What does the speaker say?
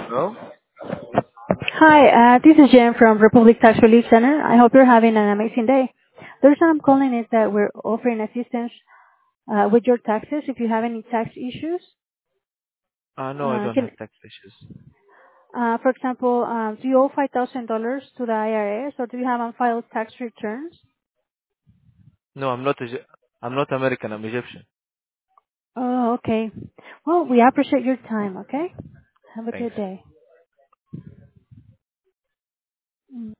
Hello? Hi, this is Jen from Republic Tax Relief Center. I hope you're having an amazing day. The reason I'm calling is that we're offering assistance with your taxes if you have any tax issues. No, I don't Can, have tax issues. for example, do you owe $5,000 to the IRS or do you have unfiled tax returns? No, I'm not American, I'm Egyptian. Oh, okay. Well, we appreciate your time, okay? Have a Thanks. good day.